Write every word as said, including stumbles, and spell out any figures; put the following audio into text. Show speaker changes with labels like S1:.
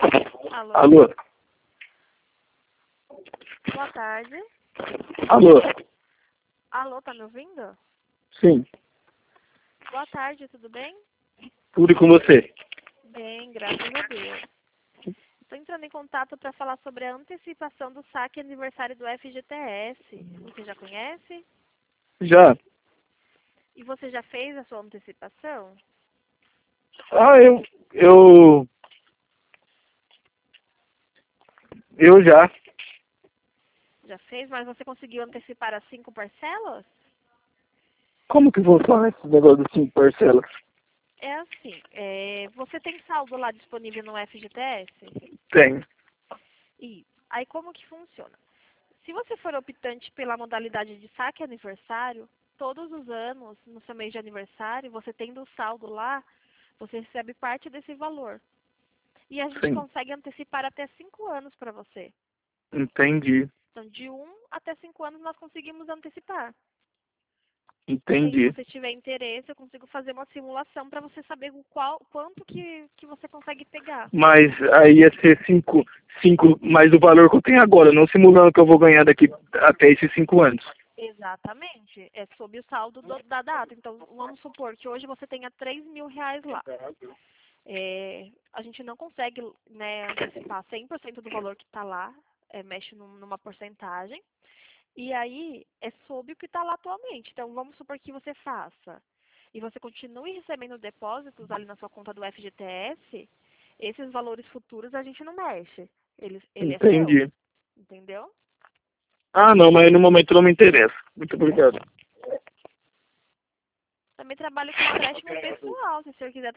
S1: Alô?
S2: Alô?
S1: Boa tarde.
S2: Alô?
S1: Alô, tá me ouvindo?
S2: Sim.
S1: Boa tarde, tudo bem?
S2: Tudo com você?
S1: Bem, graças a Deus. Estou entrando em contato para falar sobre a antecipação do saque aniversário do F G T S. Você já conhece?
S2: Já.
S1: E você já fez a sua antecipação?
S2: Ah, eu... Eu... Eu já.
S1: Já fez, mas você conseguiu antecipar as cinco parcelas?
S2: Como que funciona esse negócio de cinco parcelas?
S1: É assim, é, você tem saldo lá disponível no F G T S?
S2: Tem.
S1: Isso. Aí como que funciona? Se você for optante pela modalidade de saque aniversário, todos os anos, no seu mês de aniversário, você tendo o saldo lá, você recebe parte desse valor. E a gente
S2: Sim.
S1: consegue antecipar até cinco anos para você.
S2: Entendi.
S1: Então, de um até cinco anos nós conseguimos antecipar. E aí, se
S2: Entendi.
S1: você tiver interesse, eu consigo fazer uma simulação para você saber o qual, quanto que, que você consegue pegar.
S2: Mas aí ia ser cinco, cinco mais o valor que eu tenho agora, não simulando que eu vou ganhar daqui até esses cinco anos.
S1: Exatamente. É sob o saldo do- da data. Então, vamos supor que hoje você tenha três mil reais lá. É, a gente não consegue, né, antecipar cem por cento do valor que está lá, é, mexe num- numa porcentagem. E aí, é sob o que está lá atualmente. Então, vamos supor que você faça e você continue recebendo depósitos ali na sua conta do F G T S, esses valores futuros a gente não mexe. Ele, ele é seu,
S2: Entendi.
S1: entendeu?
S2: Ah, não, mas no momento não me interessa. Muito obrigado.
S1: Também trabalho com empréstimo pessoal, se o senhor quiser